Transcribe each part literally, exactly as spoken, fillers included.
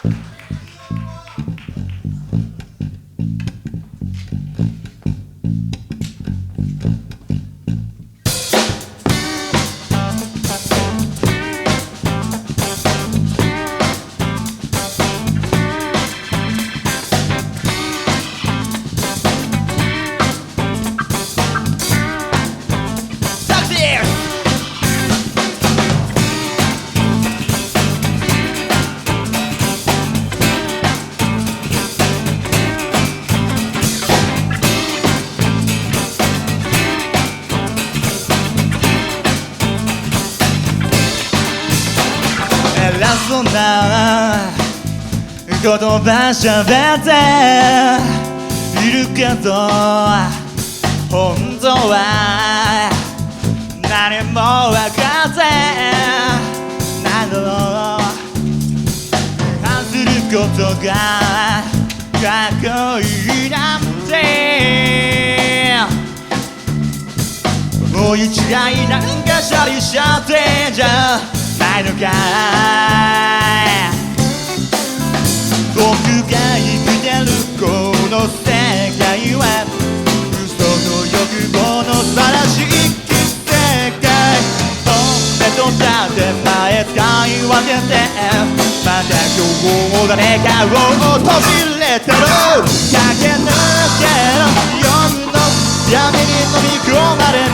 偉そうな言葉喋っているけど本当は何も分かってないの反することがかっこいいなんてもう一台なんかシャリしちゃってんじゃないのかい僕が生きてるこの世界は嘘の欲望の晒しき世界骨と建前使い分けてまた今日も誰かを閉じれてる駆け抜ける夜の闇に飲み込まれ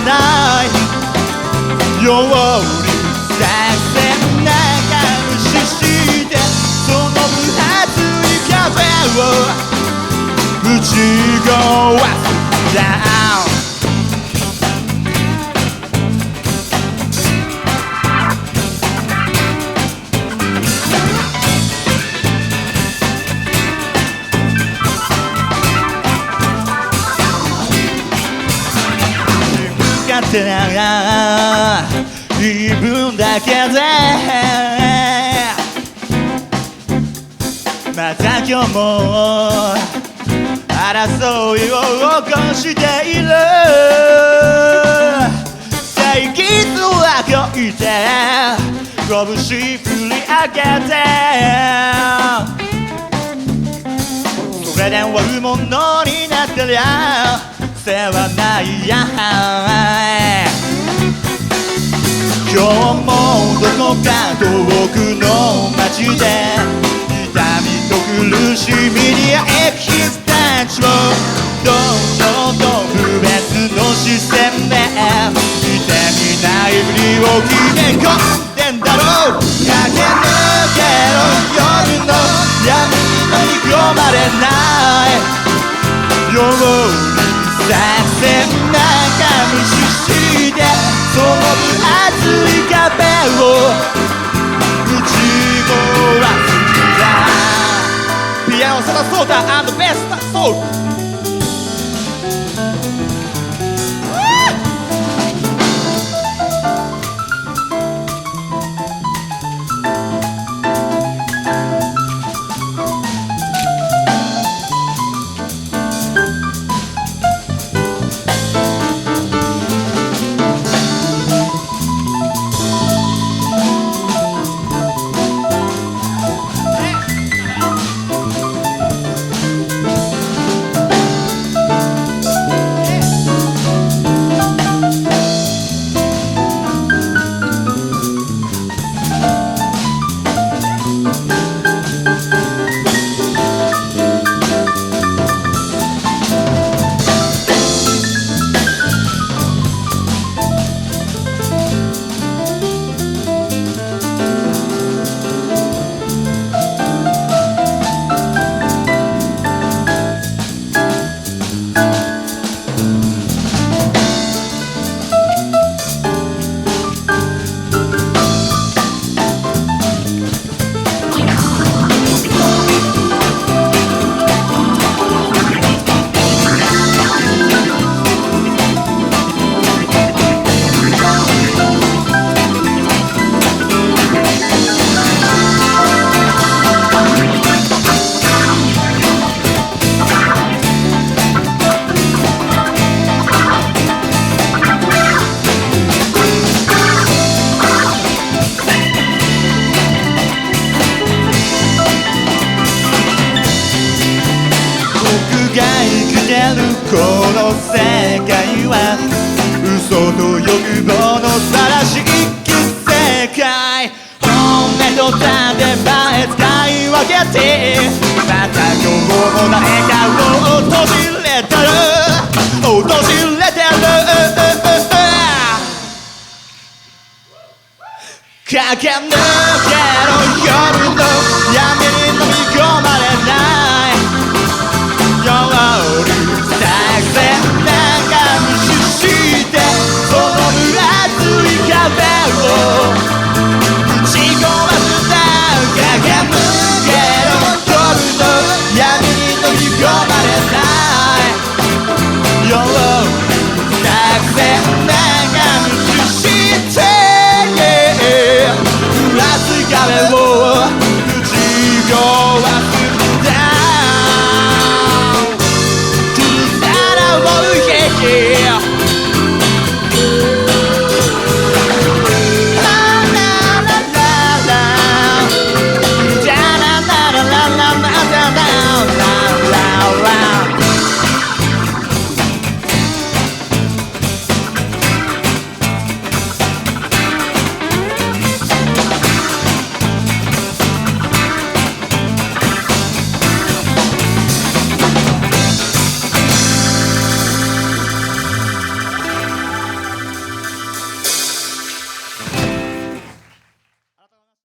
ないように作戦なが無視してその分厚い風を打ち壊すダウン勝手な言い分だけでまた今日も争いを起こしている正義とはこいて拳振り上げてそれで悪者になってりゃ世話ないや今日もどこか遠くの街で痛みと苦しみにあえく人たちをどんどんと不別の視線で見てみないふりを決め込んでんだろう駆け抜けろ夜の闇に飲み込まれないように作戦なんか無視してその分厚い壁を打ち壊すんだピアノサダソーダ&ベスタソールるこの世界は嘘と欲望の晒しき世界本音と建前使い分けてまた今日も誰かを訪れてる訪れてる駆け抜けろ夜の闇に飲み込ま